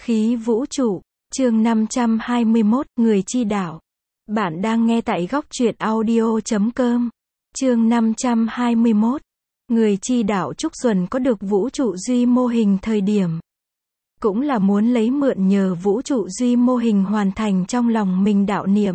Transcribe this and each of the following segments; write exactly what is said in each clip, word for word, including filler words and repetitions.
Khí vũ trụ, chương năm trăm hai mươi mốt, người chi đạo. Bạn đang nghe tại góc truyện audio chấm com. Chương năm trăm hai mươi mốt. Người chi đạo Trúc Duẩn có được vũ trụ duy mô hình thời điểm. Cũng là muốn lấy mượn nhờ vũ trụ duy mô hình hoàn thành trong lòng mình đạo niệm.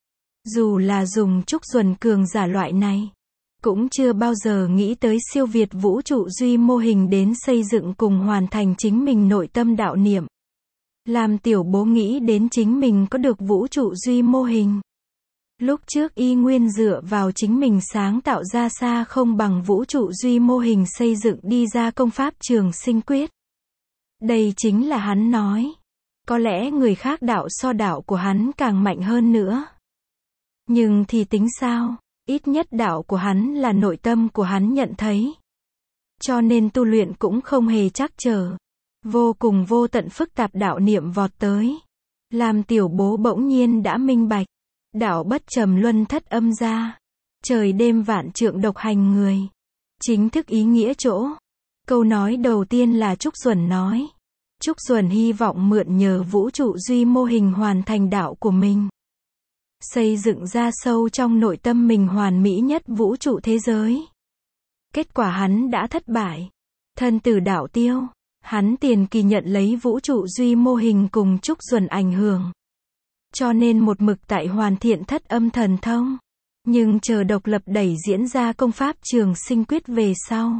Dù là dùng Trúc Duẩn cường giả loại này, cũng chưa bao giờ nghĩ tới siêu việt vũ trụ duy mô hình đến xây dựng cùng hoàn thành chính mình nội tâm đạo niệm. Làm tiểu bố nghĩ đến chính mình có được vũ trụ duy mô hình. Lúc trước y nguyên dựa vào chính mình sáng tạo ra xa không bằng vũ trụ duy mô hình xây dựng đi ra công pháp trường sinh quyết. Đây chính là hắn nói. Có lẽ người khác đạo so đạo của hắn càng mạnh hơn nữa. Nhưng thì tính sao? Ít nhất đạo của hắn là nội tâm của hắn nhận thấy. Cho nên tu luyện cũng không hề trắc trở. Vô cùng vô tận phức tạp đạo niệm vọt tới. Làm tiểu bố bỗng nhiên đã minh bạch. Đạo bất trầm luân thất âm ra. Trời đêm vạn trượng độc hành người. Chính thức ý nghĩa chỗ. Câu nói đầu tiên là Trúc Duẩn nói. Trúc Duẩn hy vọng mượn nhờ vũ trụ duy mô hình hoàn thành đạo của mình. Xây dựng ra sâu trong nội tâm mình hoàn mỹ nhất vũ trụ thế giới. Kết quả hắn đã thất bại. Thân tử đạo tiêu. Hắn tiền kỳ nhận lấy vũ trụ duy mô hình cùng Trúc Duẩn ảnh hưởng. Cho nên một mực tại hoàn thiện thất âm thần thông. Nhưng chờ độc lập đẩy diễn ra công pháp trường sinh quyết về sau.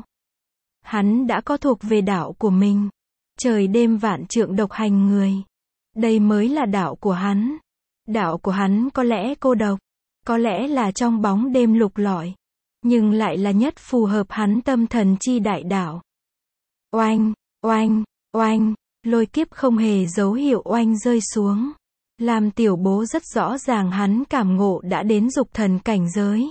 Hắn đã có thuộc về đạo của mình. Trời đêm vạn trượng độc hành người. Đây mới là đạo của hắn. Đạo của hắn có lẽ cô độc. Có lẽ là trong bóng đêm lục lọi. Nhưng lại là nhất phù hợp hắn tâm thần chi đại đạo. Oanh, oanh, oanh, lôi kiếp không hề dấu hiệu oanh rơi xuống. Làm tiểu bố rất rõ ràng hắn cảm ngộ đã đến dục thần cảnh giới.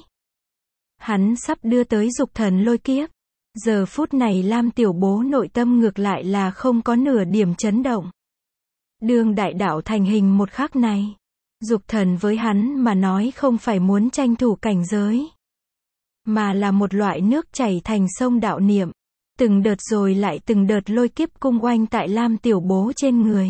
Hắn sắp đưa tới dục thần lôi kiếp. Giờ phút này Lam tiểu bố nội tâm ngược lại là không có nửa điểm chấn động. Đường đại đạo thành hình một khắc này. Dục thần với hắn mà nói không phải muốn tranh thủ cảnh giới. Mà là một loại nước chảy thành sông đạo niệm. Từng đợt rồi lại từng đợt lôi kiếp cung oanh tại Lam tiểu bố trên người.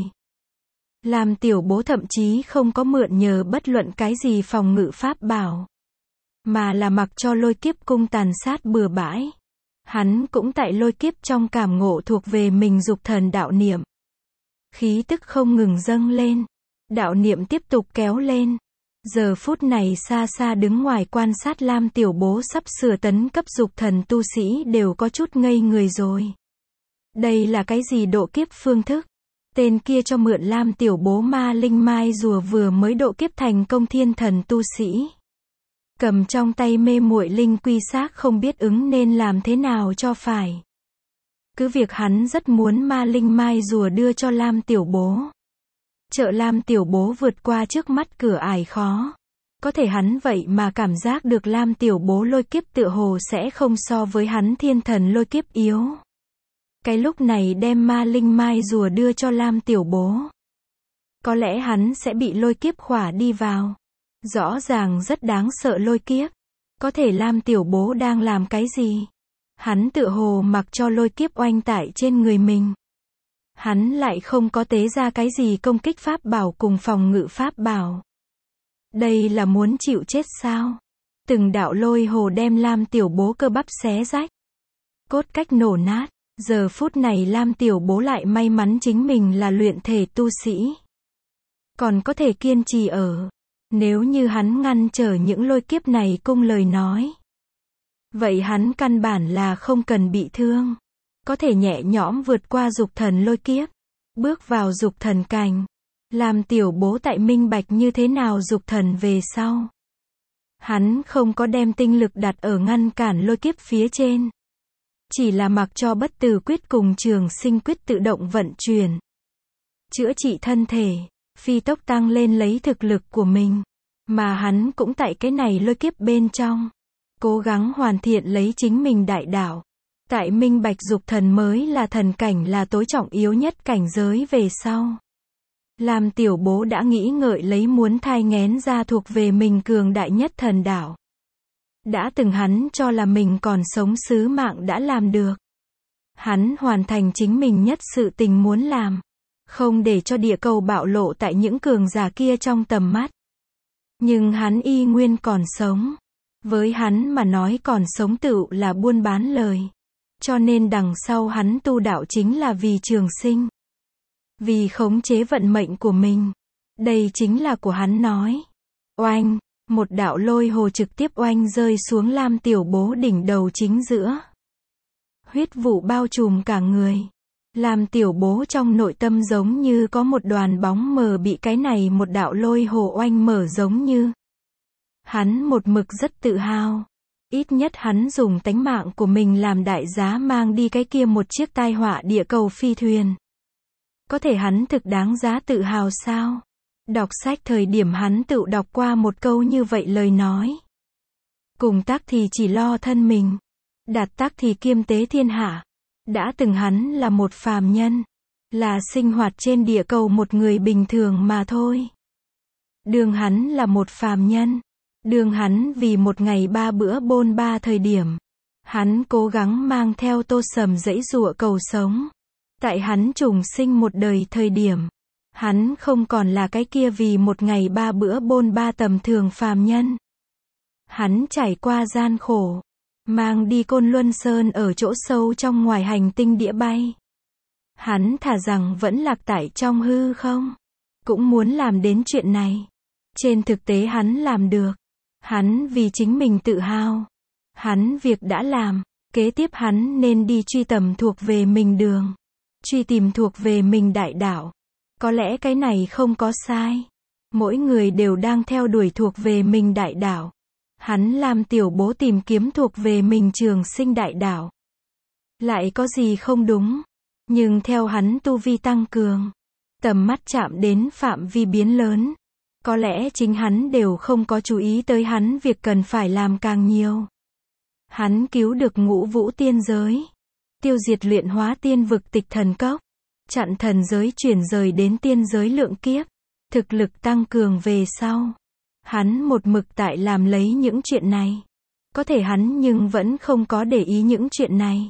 Lam tiểu bố thậm chí không có mượn nhờ bất luận cái gì phòng ngự pháp bảo. Mà là mặc cho lôi kiếp cung tàn sát bừa bãi. Hắn cũng tại lôi kiếp trong cảm ngộ thuộc về mình dục thần đạo niệm. Khí tức không ngừng dâng lên. Đạo niệm tiếp tục kéo lên. Giờ phút này xa xa đứng ngoài quan sát Lam tiểu bố sắp sửa tấn cấp dục thần tu sĩ đều có chút ngây người rồi. Đây là cái gì độ kiếp phương thức? Tên kia cho mượn Lam tiểu bố ma linh mai rùa vừa mới độ kiếp thành công thiên thần tu sĩ. Cầm trong tay mê muội linh quy xác không biết ứng nên làm thế nào cho phải. Cứ việc hắn rất muốn ma linh mai rùa đưa cho Lam tiểu bố. Trợ Lam tiểu bố vượt qua trước mắt cửa ải khó. Có thể hắn vậy mà cảm giác được Lam tiểu bố lôi kiếp tựa hồ sẽ không so với hắn thiên thần lôi kiếp yếu. Cái lúc này đem ma linh mai rùa đưa cho Lam tiểu bố. Có lẽ hắn sẽ bị lôi kiếp khỏa đi vào. Rõ ràng rất đáng sợ lôi kiếp. Có thể Lam tiểu bố đang làm cái gì? Hắn tựa hồ mặc cho lôi kiếp oanh tải trên người mình. Hắn lại không có tế ra cái gì công kích pháp bảo cùng phòng ngự pháp bảo. Đây là muốn chịu chết sao? Từng đạo lôi hồ đem Lam tiểu bố cơ bắp xé rách. Cốt cách nổ nát. Giờ phút này Lam tiểu bố lại may mắn chính mình là luyện thể tu sĩ. Còn có thể kiên trì ở. Nếu như hắn ngăn trở những lôi kiếp này cung lời nói. Vậy hắn căn bản là không cần bị thương. Có thể nhẹ nhõm vượt qua dục thần lôi kiếp. Bước vào dục thần cảnh. Làm tiểu bố tại minh bạch như thế nào dục thần về sau. Hắn không có đem tinh lực đặt ở ngăn cản lôi kiếp phía trên. Chỉ là mặc cho bất tử quyết cùng trường sinh quyết tự động vận chuyển. Chữa trị thân thể. Phi tốc tăng lên lấy thực lực của mình. Mà hắn cũng tại cái này lôi kiếp bên trong. Cố gắng hoàn thiện lấy chính mình đại đạo. Tại minh bạch dục thần mới là thần cảnh là tối trọng yếu nhất cảnh giới về sau. Làm tiểu bố đã nghĩ ngợi lấy muốn thai nghén ra thuộc về mình cường đại nhất thần đạo. Đã từng hắn cho là mình còn sống sứ mạng đã làm được. Hắn hoàn thành chính mình nhất sự tình muốn làm. không để cho địa cầu bạo lộ tại những cường giả kia trong tầm mắt. Nhưng hắn y nguyên còn sống. Với hắn mà nói còn sống tựu là buôn bán lời. Cho nên đằng sau hắn tu đạo chính là vì trường sinh. Vì khống chế vận mệnh của mình. Đây chính là của hắn nói. Oanh, một đạo lôi hồ trực tiếp oanh rơi xuống Lam Tiểu Bố đỉnh đầu chính giữa. Huyết vụ bao trùm cả người. Lam Tiểu Bố trong nội tâm giống như có một đoàn bóng mờ bị cái này một đạo lôi hồ oanh mở giống như. Hắn một mực rất tự hào. Ít nhất hắn dùng tánh mạng của mình làm đại giá mang đi cái kia một chiếc tai họa địa cầu phi thuyền. Có thể hắn thực đáng giá tự hào sao? Đọc sách thời điểm hắn tự đọc qua một câu như vậy lời nói. Cùng tác thì chỉ lo thân mình. Đạt tác thì kiêm tế thiên hạ. Đã từng hắn là một phàm nhân. Là sinh hoạt trên địa cầu một người bình thường mà thôi. Đường hắn là một phàm nhân. Đường hắn vì một ngày ba bữa bôn ba thời điểm. Hắn cố gắng mang theo Tô Sầm giãy giụa cầu sống. Tại hắn trùng sinh một đời thời điểm. Hắn không còn là cái kia vì một ngày ba bữa bôn ba tầm thường phàm nhân. Hắn trải qua gian khổ. Mang đi Côn Luân Sơn ở chỗ sâu trong ngoài hành tinh đĩa bay. Hắn thà rằng vẫn lạc tại trong hư không. Cũng muốn làm đến chuyện này. Trên thực tế hắn làm được. Hắn vì chính mình tự hào. Hắn việc đã làm. Kế tiếp hắn nên đi truy tầm thuộc về mình đường. Truy tìm thuộc về mình đại đạo. Có lẽ cái này không có sai. Mỗi người đều đang theo đuổi thuộc về mình đại đạo. Hắn Lam Tiểu Bố tìm kiếm thuộc về mình trường sinh đại đạo. Lại có gì không đúng. Nhưng theo hắn tu vi tăng cường. Tầm mắt chạm đến phạm vi biến lớn. Có lẽ chính hắn đều không có chú ý tới hắn việc cần phải làm càng nhiều. Hắn cứu được ngũ vũ tiên giới. Tiêu diệt luyện hóa tiên vực tịch thần cốc. Chặn thần giới chuyển rời đến tiên giới lượng kiếp. Thực lực tăng cường về sau. Hắn một mực tại làm lấy những chuyện này. Có thể hắn nhưng vẫn không có để ý những chuyện này.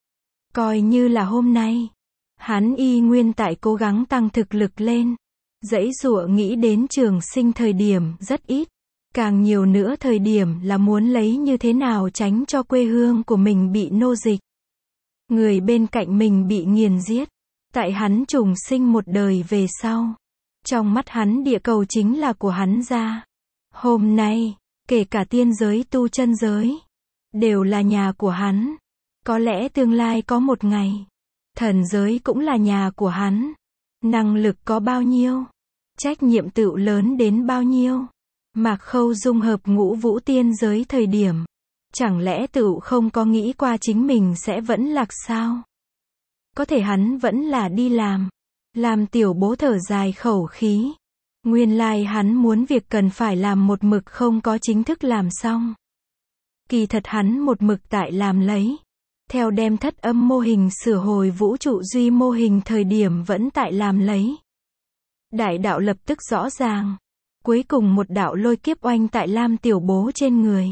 Coi như là hôm nay. Hắn y nguyên tại cố gắng tăng thực lực lên. Giãy giụa nghĩ đến trường sinh thời điểm rất ít. Càng nhiều nữa thời điểm là muốn lấy như thế nào tránh cho quê hương của mình bị nô dịch. Người bên cạnh mình bị nghiền giết. Tại hắn trùng sinh một đời về sau. Trong mắt hắn địa cầu chính là của hắn ra. Hôm nay, kể cả tiên giới tu chân giới. Đều là nhà của hắn. Có lẽ tương lai có một ngày. Thần giới cũng là nhà của hắn. Năng lực có bao nhiêu? Trách nhiệm tựu lớn đến bao nhiêu? Mạc Khâu dung hợp ngũ vũ tiên giới thời điểm. Chẳng lẽ tựu không có nghĩ qua chính mình sẽ vẫn lạc sao? Có thể hắn vẫn là đi làm. Làm Tiểu Bố thở dài khẩu khí. Nguyên lai hắn muốn việc cần phải làm một mực không có chính thức làm xong. Kỳ thật hắn một mực tại làm lấy. Theo đem thất âm mô hình sửa hồi vũ trụ duy mô hình thời điểm vẫn tại làm lấy. Đại đạo lập tức rõ ràng. Cuối cùng một đạo lôi kiếp oanh tại Lam Tiểu Bố trên người.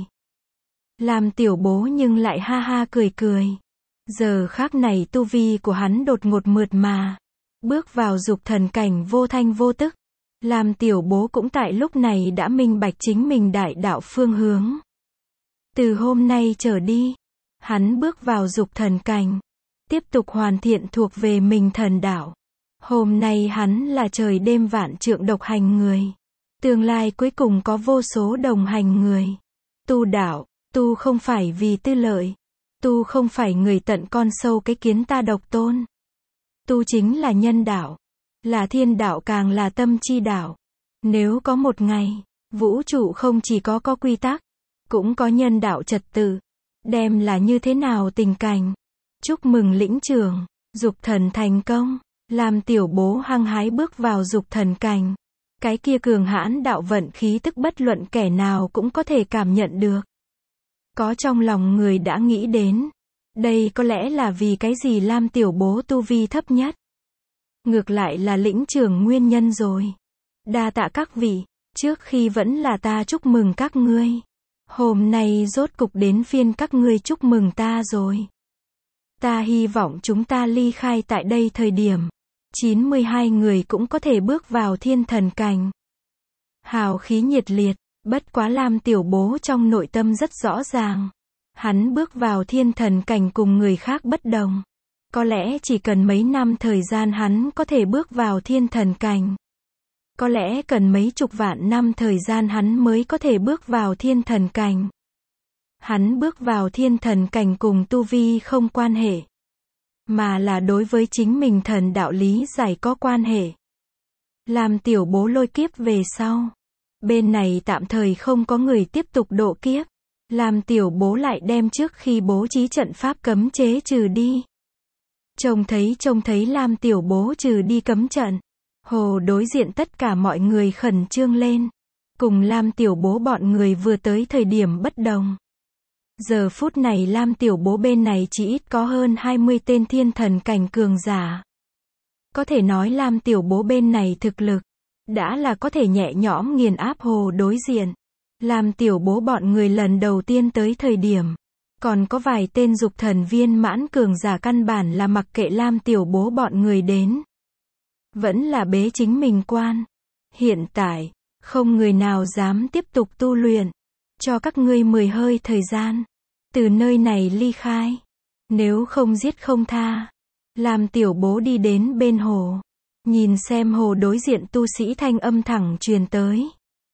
Lam Tiểu Bố nhưng lại ha ha cười cười. Giờ khác này tu vi của hắn đột ngột mượt mà. Bước vào dục thần cảnh vô thanh vô tức. Lam Tiểu Bố cũng tại lúc này đã minh bạch chính mình đại đạo phương hướng. Từ hôm nay trở đi. Hắn bước vào dục thần cảnh. Tiếp tục hoàn thiện thuộc về mình thần đạo. Hôm nay hắn là trời đêm vạn trượng độc hành người. Tương lai cuối cùng có vô số đồng hành người. Tu đạo, tu không phải vì tư lợi. Tu không phải người tận con sâu cái kiến ta độc tôn. Tu chính là nhân đạo. Là thiên đạo càng là tâm chi đạo. Nếu có một ngày, vũ trụ không chỉ có có quy tắc, cũng có nhân đạo trật tự. Đem là như thế nào tình cảnh. Chúc mừng lĩnh trưởng, dục thần thành công. Làm Tiểu Bố hăng hái bước vào dục thần cảnh. Cái kia cường hãn đạo vận khí tức bất luận kẻ nào cũng có thể cảm nhận được. Có trong lòng người đã nghĩ đến. Đây có lẽ là vì cái gì Lam Tiểu Bố tu vi thấp nhất. Ngược lại là lĩnh trưởng nguyên nhân rồi. Đa tạ các vị, trước khi vẫn là ta chúc mừng các ngươi. Hôm nay rốt cục đến phiên các ngươi chúc mừng ta rồi. Ta hy vọng chúng ta ly khai tại đây thời điểm. chín mươi hai người cũng có thể bước vào thiên thần cảnh. Hào khí nhiệt liệt, bất quá Lam Tiểu Bố trong nội tâm rất rõ ràng. Hắn bước vào thiên thần cảnh cùng người khác bất đồng. Có lẽ chỉ cần mấy năm thời gian hắn có thể bước vào thiên thần cảnh. Có lẽ cần mấy chục vạn năm thời gian hắn mới có thể bước vào thiên thần cảnh. Hắn bước vào thiên thần cảnh cùng tu vi không quan hệ, mà là đối với chính mình thần đạo lý giải có quan hệ. Làm Tiểu Bố lôi kiếp về sau, bên này tạm thời không có người tiếp tục độ kiếp. Làm Tiểu Bố lại đem trước khi bố trí trận pháp cấm chế trừ đi. Trông thấy trông thấy Lam Tiểu Bố trừ đi cấm trận, hồ đối diện tất cả mọi người khẩn trương lên. Cùng Lam Tiểu Bố bọn người vừa tới thời điểm bất đồng. Giờ phút này Lam Tiểu Bố bên này chỉ ít có hơn hai mươi tên thiên thần cảnh cường giả. Có thể nói Lam Tiểu Bố bên này thực lực đã là có thể nhẹ nhõm nghiền áp hồ đối diện. Lam Tiểu Bố bọn người lần đầu tiên tới thời điểm, còn có vài tên dục thần viên mãn cường giả căn bản là mặc kệ Lam Tiểu Bố bọn người đến. Vẫn là bế chính mình quan. Hiện tại, không người nào dám tiếp tục tu luyện. Cho các ngươi mười hơi thời gian. Từ nơi này ly khai. Nếu không giết không tha. Lam Tiểu Bố đi đến bên hồ. Nhìn xem hồ đối diện tu sĩ thanh âm thẳng truyền tới.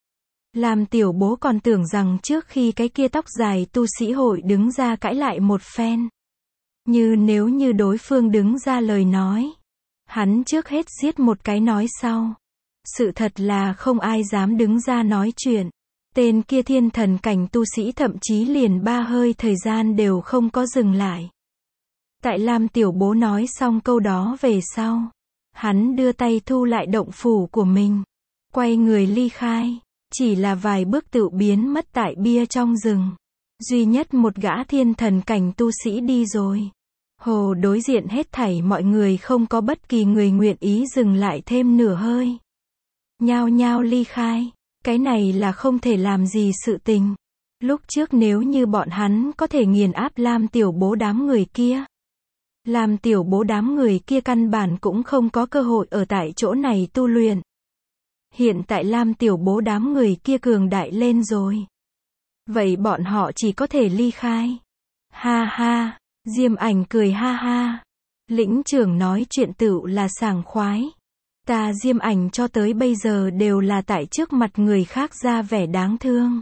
Lam Tiểu Bố còn tưởng rằng trước khi cái kia tóc dài tu sĩ hội đứng ra cãi lại một phen. Như nếu như đối phương đứng ra lời nói. Hắn trước hết giết một cái nói sau. Sự thật là không ai dám đứng ra nói chuyện. Tên kia thiên thần cảnh tu sĩ thậm chí liền ba hơi thời gian đều không có dừng lại. Tại Lam Tiểu Bố nói xong câu đó về sau. Hắn đưa tay thu lại động phủ của mình. Quay người ly khai. Chỉ là vài bước tự biến mất tại bia trong rừng. Duy nhất một gã thiên thần cảnh tu sĩ đi rồi. Hồ đối diện hết thảy mọi người không có bất kỳ người nguyện ý dừng lại thêm nửa hơi. Nhao nhao ly khai. Cái này là không thể làm gì sự tình. Lúc trước nếu như bọn hắn có thể nghiền áp Lam Tiểu Bố đám người kia. Lam Tiểu Bố đám người kia căn bản cũng không có cơ hội ở tại chỗ này tu luyện. Hiện tại Lam Tiểu Bố đám người kia cường đại lên rồi. Vậy bọn họ chỉ có thể ly khai. Ha ha, Diêm Ảnh cười ha ha. Lĩnh trưởng nói chuyện tựu là sảng khoái. Ta Diêm Ảnh cho tới bây giờ đều là tại trước mặt người khác ra vẻ đáng thương.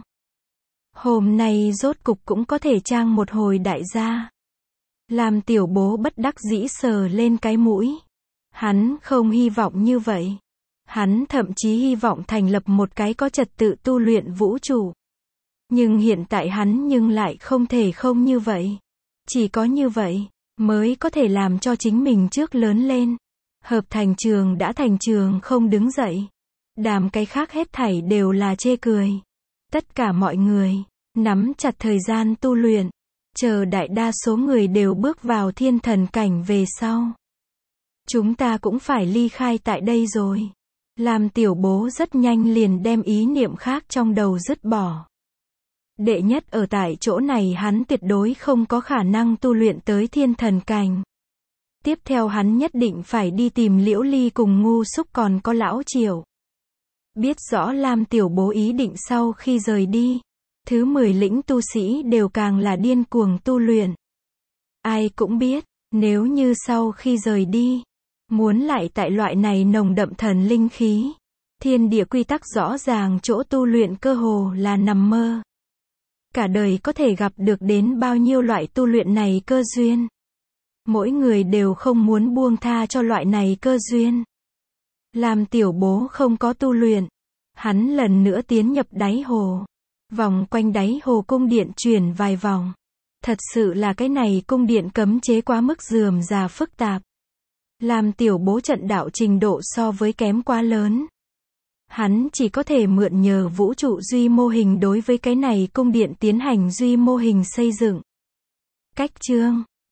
Hôm nay rốt cục cũng có thể trang một hồi đại gia. Lam Tiểu Bố bất đắc dĩ sờ lên cái mũi. Hắn không hy vọng như vậy. Hắn thậm chí hy vọng thành lập một cái có trật tự tu luyện vũ trụ. Nhưng hiện tại hắn nhưng lại không thể không như vậy. Chỉ có như vậy, mới có thể làm cho chính mình trước lớn lên. Hợp thành trường đã thành trường không đứng dậy. Đàm cái khác hết thảy đều là chê cười. Tất cả mọi người, nắm chặt thời gian tu luyện. Chờ đại đa số người đều bước vào thiên thần cảnh về sau. Chúng ta cũng phải ly khai tại đây rồi. Lam Tiểu Bố rất nhanh liền đem ý niệm khác trong đầu dứt bỏ. Đệ nhất ở tại chỗ này hắn tuyệt đối không có khả năng tu luyện tới thiên thần cảnh. Tiếp theo hắn nhất định phải đi tìm Liễu Ly cùng Ngu Xúc còn có Lão Triệu. Biết rõ Lam Tiểu Bố ý định sau khi rời đi. Thứ mười lĩnh tu sĩ đều càng là điên cuồng tu luyện. Ai cũng biết, nếu như sau khi rời đi, muốn lại tại loại này nồng đậm thần linh khí, thiên địa quy tắc rõ ràng chỗ tu luyện cơ hồ là nằm mơ. Cả đời có thể gặp được đến bao nhiêu loại tu luyện này cơ duyên. Mỗi người đều không muốn buông tha cho loại này cơ duyên. Làm Tiểu Bố không có tu luyện. Hắn lần nữa tiến nhập đáy hồ. Vòng quanh đáy hồ cung điện chuyển vài vòng. Thật sự là cái này cung điện cấm chế quá mức rườm rà phức tạp. Làm Tiểu Bố trận đạo trình độ so với kém quá lớn. Hắn chỉ có thể mượn nhờ vũ trụ duy mô hình đối với cái này cung điện tiến hành duy mô hình xây dựng. Cách chương